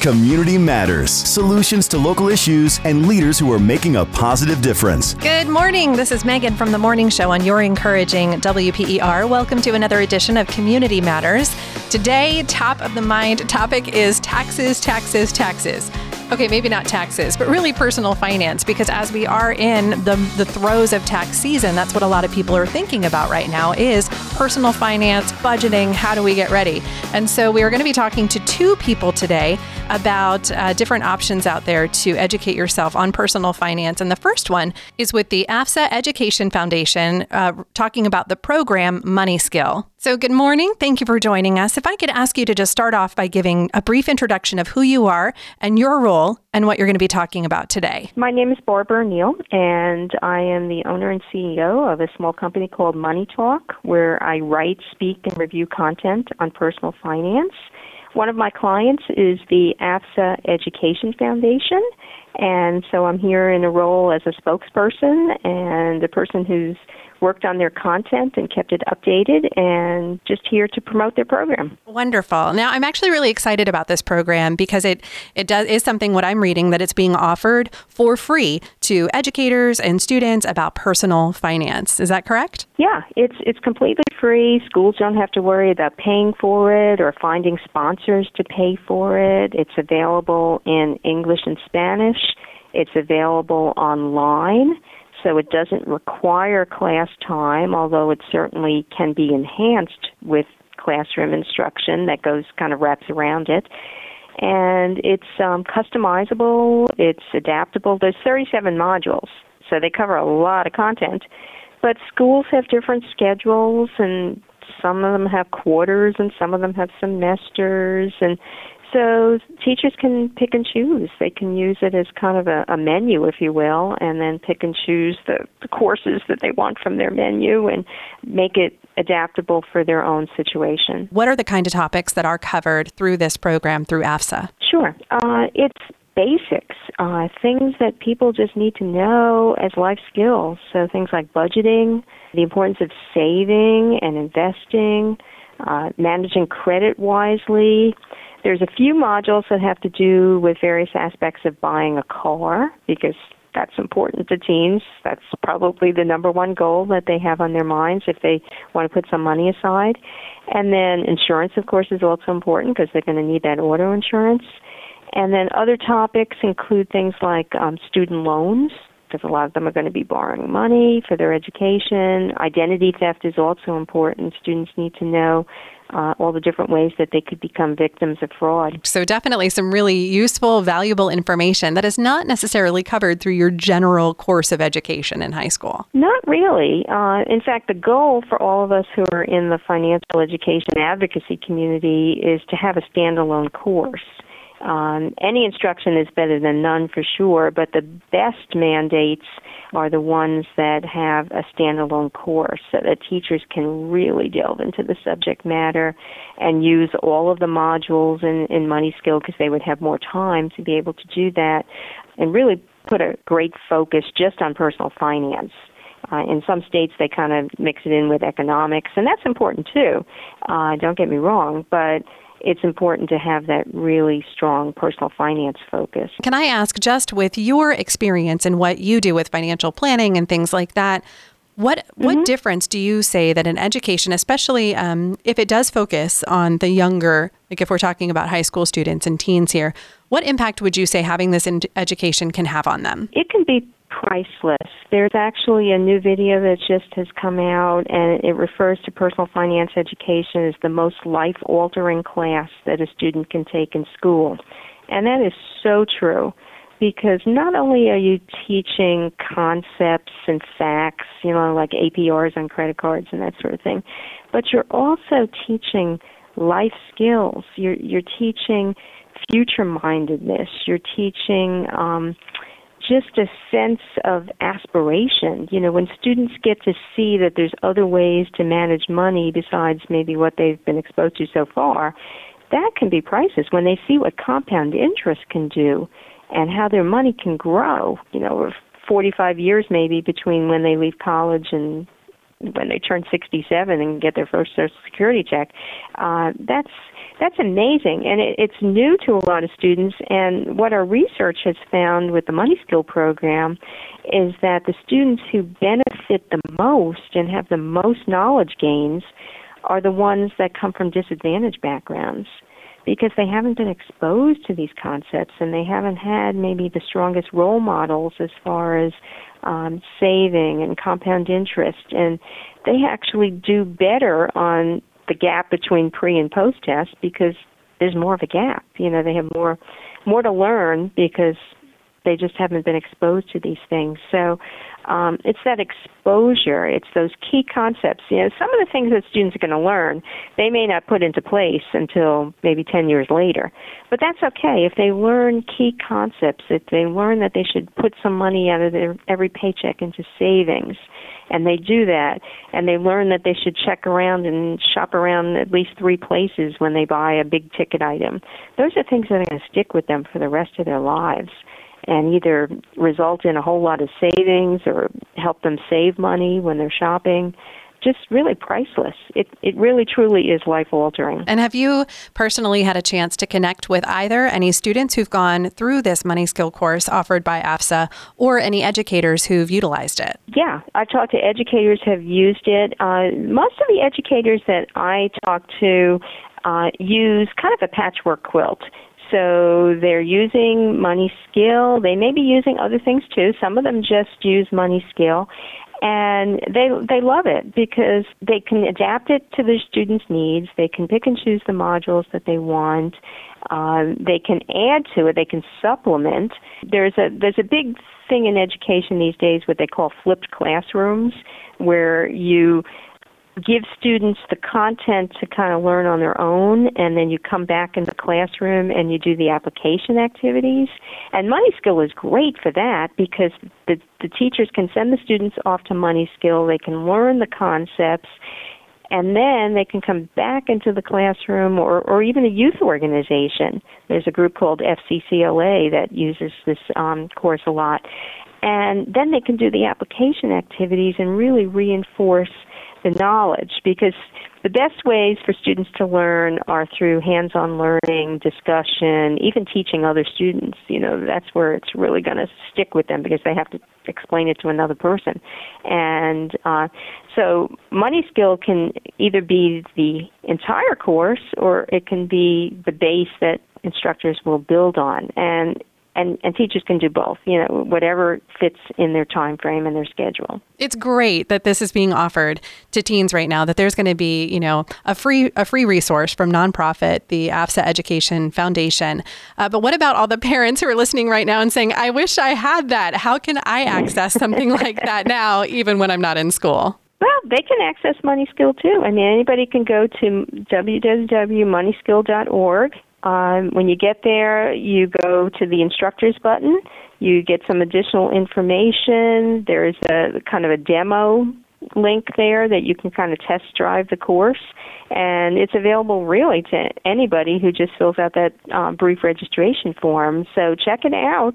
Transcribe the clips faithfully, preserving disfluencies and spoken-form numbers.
Community Matters. Solutions to local issues and leaders who are making a positive difference. Good morning. This is Megan from The Morning Show on your encouraging W P E R. Welcome to another edition of Community Matters. Today, top of the mind topic is taxes, taxes, taxes. Okay, maybe not taxes, but really personal finance, because as we are in the, the throes of tax season, that's what a lot of people are thinking about right now is personal finance, budgeting, how do we get ready? And so we are going to be talking to two people today about uh, different options out there to educate yourself on personal finance. And the first one is with the AFSA Education Foundation, uh, talking about the program Money Skill. So good morning. Thank you for joining us. If I could ask you to just start off by giving a brief introduction of who you are and your role and what you're going to be talking about today. My name is Barbara Neal, and I am the owner and C E O of a small company called Money Talk, where I write, speak, and review content on personal finance. One of my clients is the AFSA Education Foundation, and so I'm here in a role as a spokesperson and a person who's worked on their content and kept it updated, and just here to promote their program. Wonderful. Now, I'm actually really excited about this program because it it does is something what I'm reading that it's being offered for free to educators and students about personal finance. Is that correct? Yeah, it's it's completely free. Schools don't have to worry about paying for it or finding sponsors to pay for it. It's available in English and Spanish. It's available online. So it doesn't require class time, although it certainly can be enhanced with classroom instruction that goes kind of wraps around it. And it's um, customizable, it's adaptable. There's thirty-seven modules, so they cover a lot of content. But schools have different schedules, and some of them have quarters, and some of them have semesters, and so teachers can pick and choose. They can use it as kind of a, a menu, if you will, and then pick and choose the, the courses that they want from their menu and make it adaptable for their own situation. What are the kind of topics that are covered through this program, through AFSA? Sure. Uh, it's basics, uh, things that people just need to know as life skills. So things like budgeting, the importance of saving and investing, uh, managing credit wisely. There's a few modules that have to do with various aspects of buying a car, because that's important to teens. That's probably the number one goal that they have on their minds if they want to put some money aside. And then insurance, of course, is also important because they're going to need that auto insurance. And then other topics include things like um, student loans, because a lot of them are going to be borrowing money for their education. Identity theft is also important. Students need to know Uh, all the different ways that they could become victims of fraud. So definitely some really useful, valuable information that is not necessarily covered through your general course of education in high school. Not really. Uh, in fact, the goal for all of us who are in the financial education advocacy community is to have a standalone course. Um, any instruction is better than none for sure, but the best mandates are the ones that have a standalone course so that teachers can really delve into the subject matter and use all of the modules in, in Money Skill, because they would have more time to be able to do that and really put a great focus just on personal finance. Uh, in some states, they kind of mix it in with economics, and that's important too. Uh, don't get me wrong, but it's important to have that really strong personal finance focus. Can I ask, just with your experience and what you do with financial planning and things like that, what mm-hmm. what difference do you say that an education, especially um, if it does focus on the younger, like if we're talking about high school students and teens here, what impact would you say having this in- education can have on them? It can be priceless. There's actually a new video that just has come out, and it refers to personal finance education as the most life-altering class that a student can take in school. And that is so true, because not only are you teaching concepts and facts, you know, like A P Rs on credit cards and that sort of thing, but you're also teaching life skills. You're, you're teaching future-mindedness. You're teaching um, just a sense of aspiration. You know, when students get to see that there's other ways to manage money besides maybe what they've been exposed to so far, that can be priceless. When they see what compound interest can do and how their money can grow, you know, over forty-five years maybe between when they leave college and when they turn sixty-seven and get their first Social Security check, uh, that's That's amazing, and it, it's new to a lot of students. And what our research has found with the Money Skill program is that the students who benefit the most and have the most knowledge gains are the ones that come from disadvantaged backgrounds, because they haven't been exposed to these concepts and they haven't had maybe the strongest role models as far as um, saving and compound interest. And they actually do better on the gap between pre and post test because there's more of a gap. You know, they have more more to learn because they just haven't been exposed to these things. So um, it's that exposure. It's those key concepts. You know, some of the things that students are going to learn, they may not put into place until maybe ten years later. But that's okay. If they learn key concepts, if they learn that they should put some money out of their every paycheck into savings, and they do that, and they learn that they should check around and shop around at least three places when they buy a big-ticket item, those are things that are going to stick with them for the rest of their lives and either result in a whole lot of savings or help them save money when they're shopping. Just really priceless. It it really, truly is life-altering. And have you personally had a chance to connect with either any students who've gone through this Money Skill course offered by A F S A or any educators who've utilized it? Yeah, I've talked to educators who have used it. Uh, most of the educators that I talk to uh, use kind of a patchwork quilt. So they're using Money Skill. They may be using other things too. Some of them just use Money Skill. And they they love it because they can adapt it to their students' needs. They can pick and choose the modules that they want. Um, they can add to it. They can supplement. There's a there's a big thing in education these days, what they call flipped classrooms, where you give students the content to kind of learn on their own, and then you come back in the classroom and you do the application activities. And Money Skill is great for that because the, the teachers can send the students off to Money Skill. They can learn the concepts, and then they can come back into the classroom or, or even a youth organization. There's a group called F C C L A that uses this um, course a lot. And then they can do the application activities and really reinforce the knowledge, because the best ways for students to learn are through hands-on learning, discussion, even teaching other students. You know, that's where it's really going to stick with them because they have to explain it to another person. And uh, so Money Skill can either be the entire course or it can be the base that instructors will build on. And And, and teachers can do both, you know, whatever fits in their time frame and their schedule. It's great that this is being offered to teens right now, that there's going to be, you know, a free a free resource from nonprofit, the A F S A Education Foundation. Uh, but what about all the parents who are listening right now and saying, I wish I had that. How can I access something like that now, even when I'm not in school? Well, they can access Money Skill too. I mean, anybody can go to w w w dot money skill dot org. Um, when you get there, you go to the instructors button. You get some additional information. There's a kind of a demo link there that you can kind of test drive the course. And it's available really to anybody who just fills out that um, brief registration form. So check it out.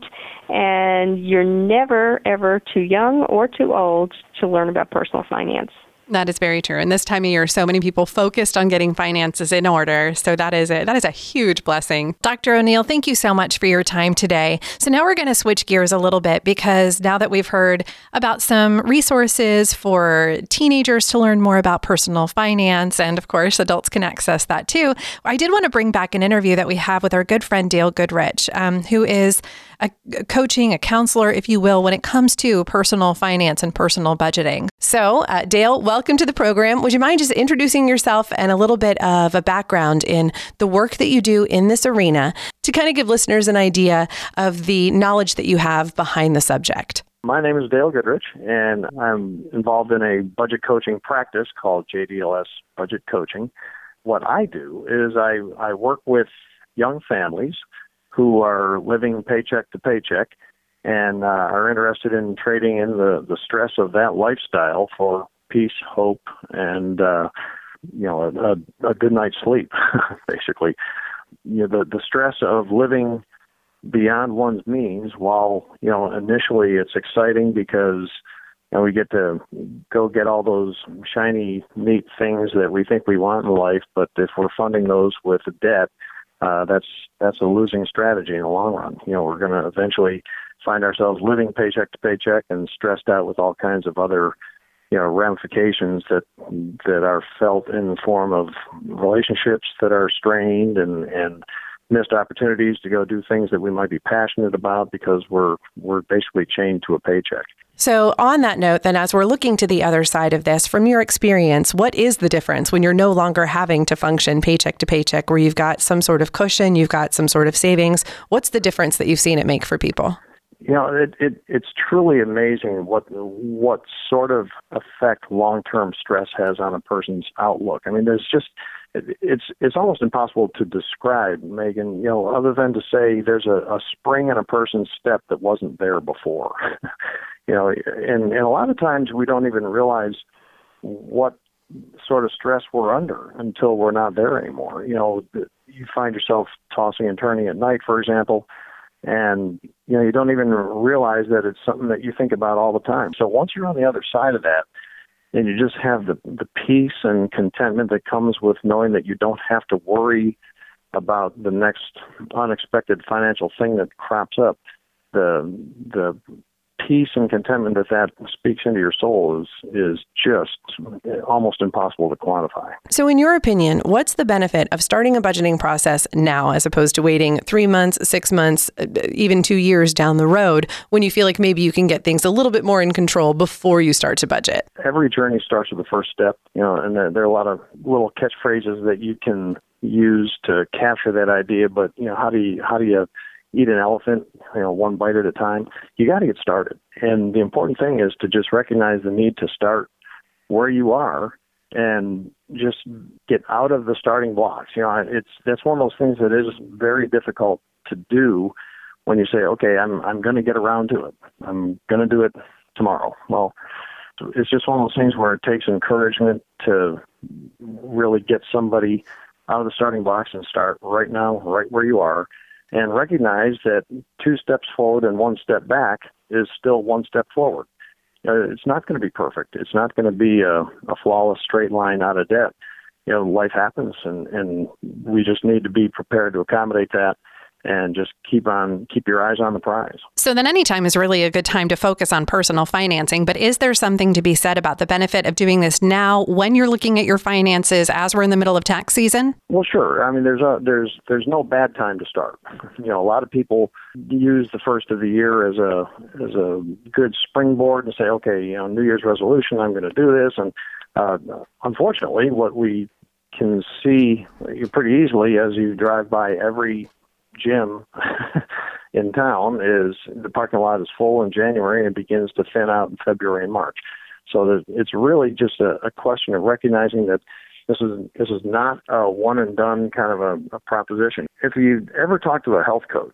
And you're never, ever too young or too old to learn about personal finance. That is very true. And this time of year, so many people focused on getting finances in order. So that is a, that is a huge blessing. Doctor O'Neill, thank you so much for your time today. So now we're going to switch gears a little bit, because now that we've heard about some resources for teenagers to learn more about personal finance, and of course, adults can access that too, I did want to bring back an interview that we have with our good friend Dale Goodrich, um, who is a coaching, a counselor, if you will, when it comes to personal finance and personal budgeting. So, uh, Dale, welcome to the program. Would you mind just introducing yourself and a little bit of a background in the work that you do in this arena to kind of give listeners an idea of the knowledge that you have behind the subject? My name is Dale Goodrich, and I'm involved in a budget coaching practice called J D L S Budget Coaching. What I do is I, I work with young families who are living paycheck to paycheck and uh, are interested in trading in the, the stress of that lifestyle for peace, hope, and uh, you know a, a good night's sleep, basically. You know, the, the stress of living beyond one's means, while you know initially it's exciting because and we get to go get all those shiny, neat things that we think we want in life. But if we're funding those with debt, uh, that's that's a losing strategy in the long run. You know, we're going to eventually find ourselves living paycheck to paycheck and stressed out with all kinds of other, you know, ramifications that that are felt in the form of relationships that are strained and and missed opportunities to go do things that we might be passionate about because we're we're basically chained to a paycheck. So on that note, then, as we're looking to the other side of this, from your experience, what is the difference when you're no longer having to function paycheck to paycheck, where you've got some sort of cushion, you've got some sort of savings? What's the difference that you've seen it make for people? You know, it, it it's truly amazing what what sort of effect long-term stress has on a person's outlook. I mean, there's just it's it's almost impossible to describe, Megan, you know, other than to say there's a, a spring in a person's step that wasn't there before. You know, and, and a lot of times we don't even realize what sort of stress we're under until we're not there anymore. You know, you find yourself tossing and turning at night, for example, and, you know, you don't even realize that it's something that you think about all the time. So once you're on the other side of that, and you just have the, the peace and contentment that comes with knowing that you don't have to worry about the next unexpected financial thing that crops up, the the peace and contentment that that speaks into your soul is is just almost impossible to quantify. So in your opinion, what's the benefit of starting a budgeting process now as opposed to waiting three months, six months, even two years down the road when you feel like maybe you can get things a little bit more in control before you start to budget? Every journey starts with the first step, you know, and there, there are a lot of little catchphrases that you can use to capture that idea, but, you know, how do you, how do you eat an elephant, you know, one bite at a time? You got to get started. And the important thing is to just recognize the need to start where you are and just get out of the starting blocks. You know, it's that's one of those things that is very difficult to do when you say, okay, I'm I'm going to get around to it. I'm going to do it tomorrow. Well, it's just one of those things where it takes encouragement to really get somebody out of the starting blocks and start right now, right where you are, and recognize that two steps forward and one step back is still one step forward. Uh, it's not going to be perfect. It's not going to be a, a flawless straight line out of debt. You know, life happens, and, and we just need to be prepared to accommodate that and just keep on, keep your eyes on the prize. So then any time is really a good time to focus on personal financing, but is there something to be said about the benefit of doing this now when you're looking at your finances as we're in the middle of tax season? Well, sure. I mean, there's a, there's, there's no bad time to start. You know, a lot of people use the first of the year as a, as a good springboard and say, okay, you know, New Year's resolution, I'm going to do this. And uh, unfortunately, what we can see pretty easily as you drive by every gym in town is the parking lot is full in January and it begins to thin out in February and March. So that it's really just a, a question of recognizing that this is this is not a one and done kind of a, a proposition. If you ever talk to a health coach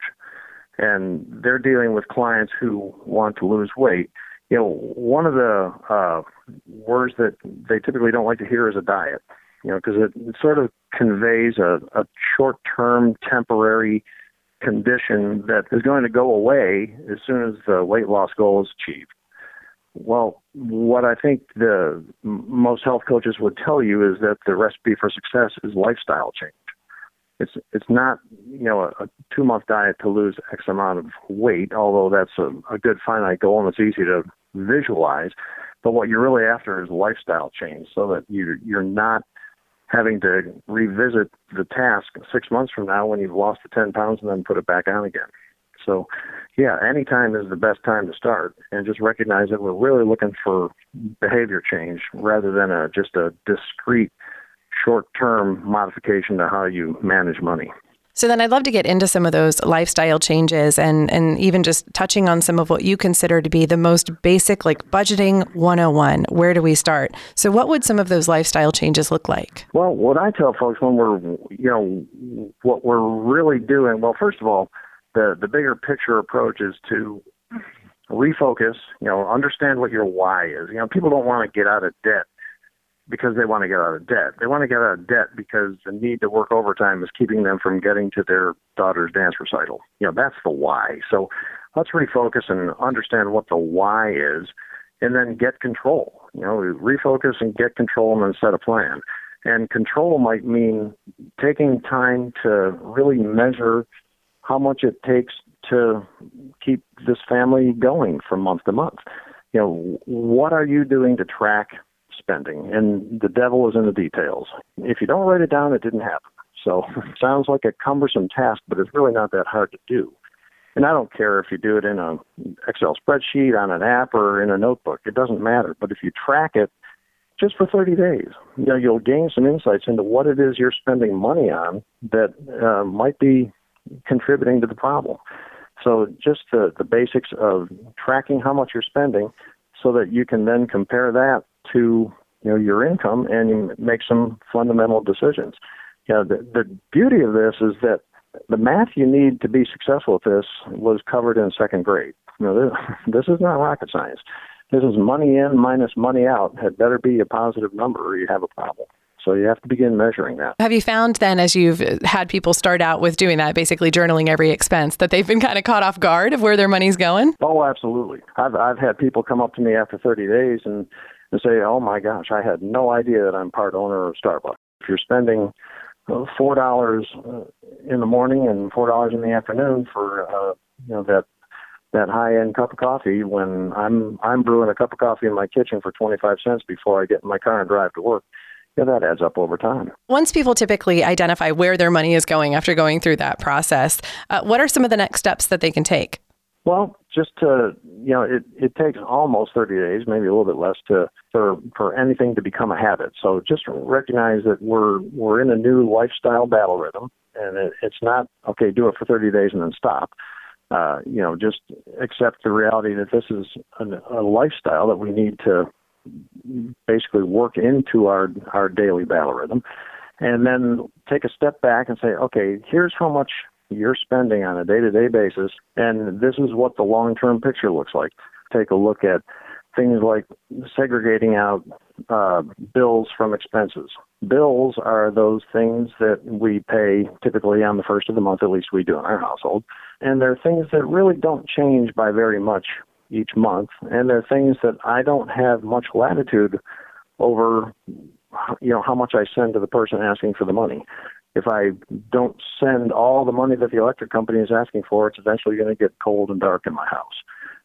and they're dealing with clients who want to lose weight, you know, one of the uh, words that they typically don't like to hear is a diet. You know, because it, it sort of conveys a, a short-term, temporary condition that is going to go away as soon as the weight loss goal is achieved. Well, what I think the most health coaches would tell you is that the recipe for success is lifestyle change. It's it's not, you know, a, a two-month diet to lose X amount of weight, although that's a, a good finite goal and it's easy to visualize. But what you're really after is lifestyle change so that you you're not having to revisit the task six months from now when you've lost the ten pounds and then put it back on again. So, yeah, any time is the best time to start, and just recognize that we're really looking for behavior change rather than a, just a discrete short-term modification to how you manage money. So then I'd love to get into some of those lifestyle changes and, and even just touching on some of what you consider to be the most basic, like budgeting one oh one. Where do we start? So what would some of those lifestyle changes look like? Well, what I tell folks when we're, you know, what we're really doing, well, first of all, the, the bigger picture approach is to refocus, you know, understand what your why is. You know, people don't want to get out of debt because they want to get out of debt. They want to get out of debt because the need to work overtime is keeping them from getting to their daughter's dance recital. You know, that's the why. So let's refocus and understand what the why is and then get control. You know, refocus and get control and then set a plan. And control might mean taking time to really measure how much it takes to keep this family going from month to month. You know, what are you doing to track spending? And the devil is in the details. If you don't write it down, it didn't happen. So it sounds like a cumbersome task, but it's really not that hard to do. And I don't care if you do it in an Excel spreadsheet, on an app, or in a notebook. It doesn't matter. But if you track it just for thirty days, you know, you'll gain some insights into what it is you're spending money on that uh, might be contributing to the problem. So just the, the basics of tracking how much you're spending so that you can then compare that to, you know, your income and you make some fundamental decisions. You know, the, the beauty of this is that the math you need to be successful at this was covered in second grade. You know, this, this is not rocket science. This is money in minus money out. It better be a positive number or you have a problem. So you have to begin measuring that. Have you found then, as you've had people start out with doing that, basically journaling every expense, that they've been kind of caught off guard of where their money's going? Oh, absolutely. I've I've had people come up to me after thirty days and, and say, oh my gosh, I had no idea that I'm part owner of Starbucks. If you're spending uh, four dollars in the morning and four dollars in the afternoon for uh, you know that that high-end cup of coffee, when I'm I'm brewing a cup of coffee in my kitchen for twenty-five cents before I get in my car and drive to work, yeah, that adds up over time. Once people typically identify where their money is going after going through that process, uh, what are some of the next steps that they can take? Well, just to, you know, it, it takes almost thirty days, maybe a little bit less, to for for anything to become a habit. So just recognize that we're we're in a new lifestyle battle rhythm, and it, it's not, okay, do it for thirty days and then stop. Uh, you know, just accept the reality that this is a, a lifestyle that we need to basically work into our, our daily battle rhythm, and then take a step back and say, okay, here's how much you're spending on a day-to-day basis, and this is what the long-term picture looks like. Take a look at things like segregating out uh, bills from expenses. Bills are those things that we pay typically on the first of the month, at least we do in our household, and they're things that really don't change by very much each month, and they're things that I don't have much latitude over, you know, how much I send to the person asking for the money. If I don't send all the money that the electric company is asking for, it's eventually going to get cold and dark in my house.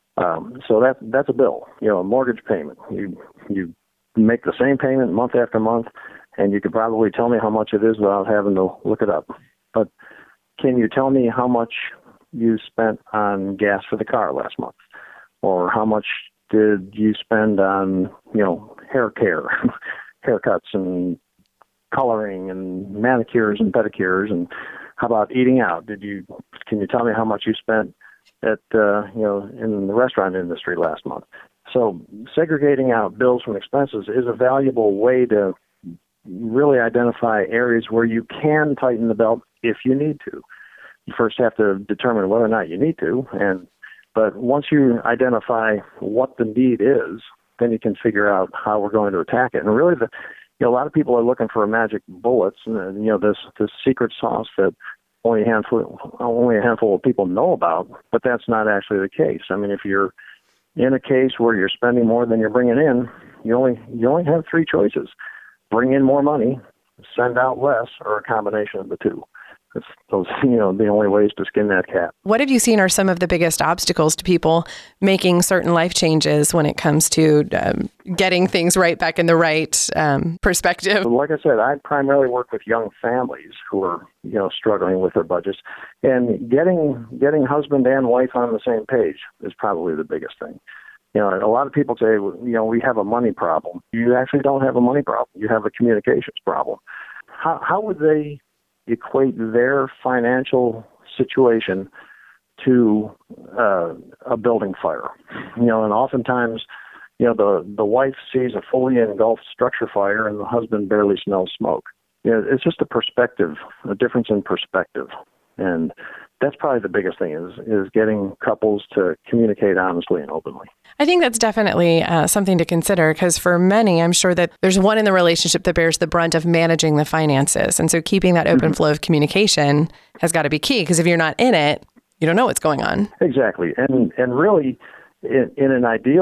Um, so that that's a bill, you know, a mortgage payment. You you make the same payment month after month, and you could probably tell me how much it is without having to look it up. But can you tell me how much you spent on gas for the car last month? Or how much did you spend on, you know, hair care, haircuts and coloring and manicures and pedicures? And how about eating out? Did you, can you tell me how much you spent at, uh, you know, in the restaurant industry last month? So segregating out bills from expenses is a valuable way to really identify areas where you can tighten the belt if you need to. You first have to determine whether or not you need to, and But once you identify what the need is, then you can figure out how we're going to attack it. And really, the, you know, a lot of people are looking for magic bullets, and you know, this this secret sauce that only a handful only a handful of people know about. But that's not actually the case. I mean, if you're in a case where you're spending more than you're bringing in, you only you only have three choices: bring in more money, send out less, or a combination of the two. It's those, you know, the only ways to skin that cat. What have you seen are some of the biggest obstacles to people making certain life changes when it comes to um, getting things right back in the right um, perspective? Like I said, I primarily work with young families who are, you know, struggling with their budgets, and getting getting husband and wife on the same page is probably the biggest thing. You know, a lot of people say, you know, we have a money problem. You actually don't have a money problem. You have a communications problem. How how would they equate their financial situation to uh, a building fire? You know, and oftentimes, you know, the, the wife sees a fully engulfed structure fire and the husband barely smells smoke. You know, it's just a perspective, a difference in perspective. And that's probably the biggest thing is is getting couples to communicate honestly and openly. I think that's definitely uh, something to consider, because for many, I'm sure that there's one in the relationship that bears the brunt of managing the finances. And so keeping that open mm-hmm. flow of communication has got to be key, because if you're not in it, you don't know what's going on. Exactly. And and really, in, in an ideal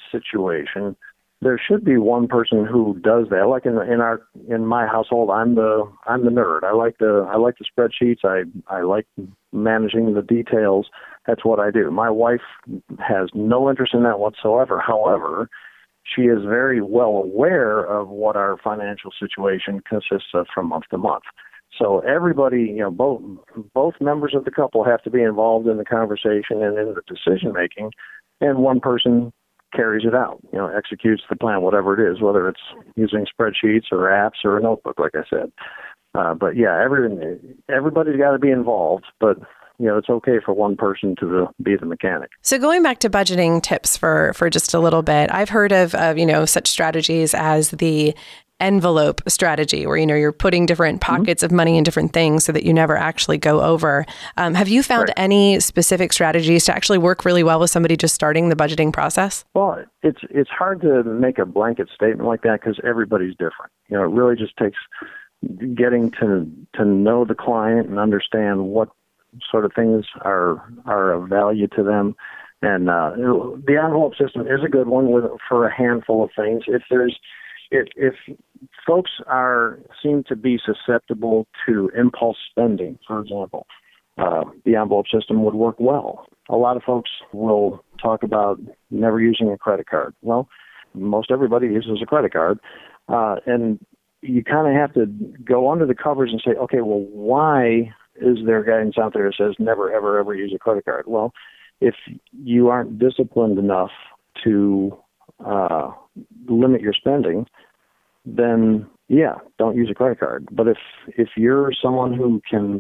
situation, there should be one person who does that. Like in in our in my household, I'm the I'm the nerd. I like the I like the spreadsheets. I I like managing the details. That's what I do. My wife has no interest in that whatsoever. However, she is very well aware of what our financial situation consists of from month to month. So everybody, you know, both both members of the couple have to be involved in the conversation and in the decision making, and one person carries it out, you know, executes the plan, whatever it is, whether it's using spreadsheets or apps or a notebook, like I said. Uh, but yeah, every, everybody's got to be involved, but you know, it's okay for one person to the, be the mechanic. So going back to budgeting tips for, for just a little bit, I've heard of, of, you know, such strategies as the envelope strategy, where, you know, you're putting different pockets mm-hmm. of money in different things so that you never actually go over. Um, have you found right. any specific strategies to actually work really well with somebody just starting the budgeting process? Well, it's it's hard to make a blanket statement like that because everybody's different. You know, it really just takes getting to to know the client and understand what sort of things are are of value to them. And uh, the envelope system is a good one with, for a handful of things. If there's If, if folks are seem to be susceptible to impulse spending, for example, uh, the envelope system would work well. A lot of folks will talk about never using a credit card. Well, most everybody uses a credit card, uh, and you kind of have to go under the covers and say, okay, well, why is there guidance out there that says never, ever, ever use a credit card? Well, if you aren't disciplined enough to uh, limit your spending, then yeah, don't use a credit card. But if if you're someone who can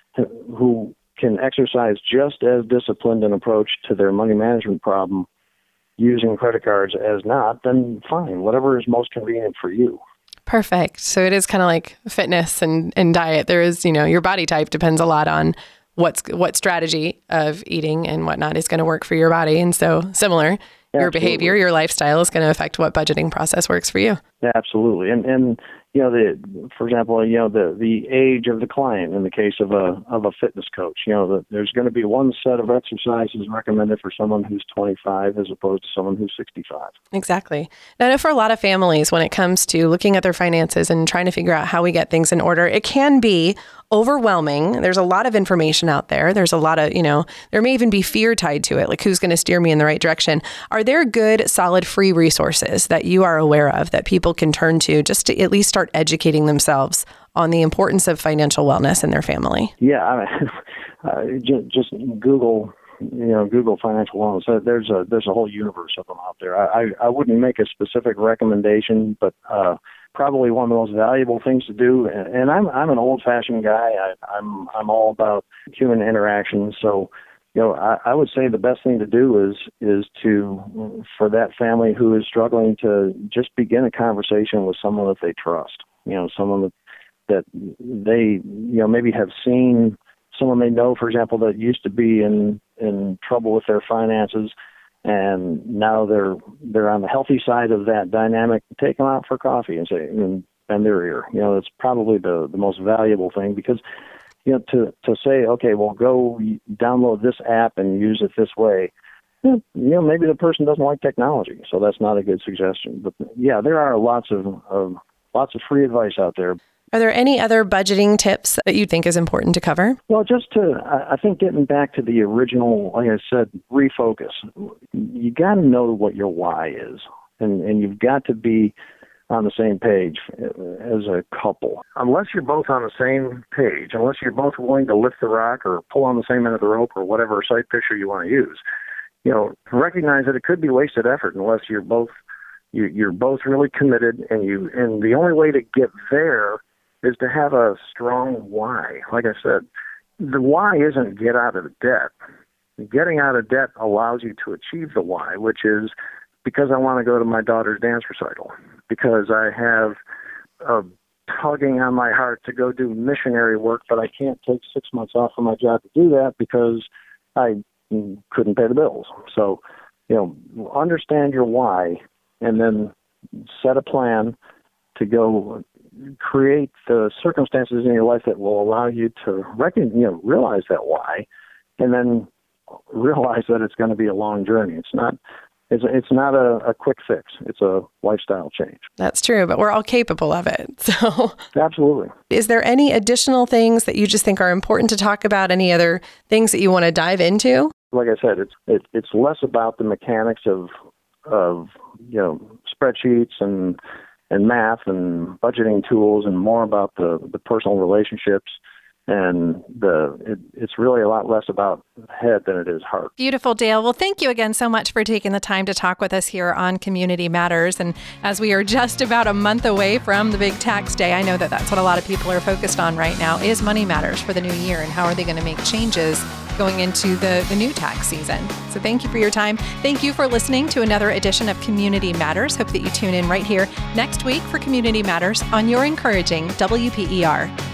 who can exercise just as disciplined an approach to their money management problem using credit cards as not, then fine, whatever is most convenient for you. Perfect. So it is kind of like fitness and, and diet. There is, you know, your body type depends a lot on what's what strategy of eating and whatnot is going to work for your body. And so similar. Your Absolutely. behavior, your lifestyle is going to affect what budgeting process works for you. Absolutely. And, and you know, the, for example, you know, the, the age of the client in the case of a of a fitness coach, you know, the, there's going to be one set of exercises recommended for someone who's twenty-five as opposed to someone who's sixty-five. Exactly. Now, I know for a lot of families, when it comes to looking at their finances and trying to figure out how we get things in order, it can be overwhelming. There's a lot of information out there. There's a lot of, you know, there may even be fear tied to it, like who's going to steer me in the right direction. Are there good, solid, free resources that you are aware of that people can turn to just to at least start educating themselves on the importance of financial wellness in their family? Yeah, I mean, uh, just Google, you know, Google financial wellness. There's a there's a whole universe of them out there. I, I, I wouldn't make a specific recommendation, but uh, probably one of the most valuable things to do. And, and I'm I'm an old-fashioned guy. I, I'm I'm all about human interaction. So, you know, I, I would say the best thing to do is is to, for that family who is struggling, to just begin a conversation with someone that they trust. You know, someone that that they, you know, maybe have seen, someone they know, for example, that used to be in in trouble with their finances, and now they're they're on the healthy side of that dynamic. Take them out for coffee and say, and bend their ear. You know, it's probably the the most valuable thing, because, you know, to to say, okay, well, go download this app and use it this way. You know, maybe the person doesn't like technology, so that's not a good suggestion. But yeah, there are lots of, of lots of free advice out there. Are there any other budgeting tips that you think is important to cover? Well, just to, I think getting back to the original, like I said, refocus. You got to know what your why is, and, and you've got to be on the same page as a couple. Unless you're both on the same page, unless you're both willing to lift the rock or pull on the same end of the rope or whatever sight picture you want to use, you know, recognize that it could be wasted effort unless you're both you, you're both really committed, and you and the only way to get there is to have a strong why. Like I said, the why isn't get out of debt. Getting out of debt allows you to achieve the why, which is because I want to go to my daughter's dance recital, because I have a tugging on my heart to go do missionary work, but I can't take six months off from my job to do that because I couldn't pay the bills. So, you know, understand your why, and then set a plan to go create the circumstances in your life that will allow you to recognize, you know, realize that why, and then realize that it's going to be a long journey. It's not it's it's not a, a quick fix. It's a lifestyle change. That's true, but we're all capable of it. So, absolutely. Is there any additional things that you just think are important to talk about? Any other things that you want to dive into? Like I said, it's it, it's less about the mechanics of of you know spreadsheets and and math and budgeting tools, and more about the, the personal relationships. And the it, it's really a lot less about head than it is heart. Beautiful, Dale. Well, thank you again so much for taking the time to talk with us here on Community Matters. And as we are just about a month away from the big tax day, I know that that's what a lot of people are focused on right now is money matters for the new year and how are they going to make changes going into the, the new tax season. So thank you for your time. Thank you for listening to another edition of Community Matters. Hope that you tune in right here next week for Community Matters on your encouraging W P E R.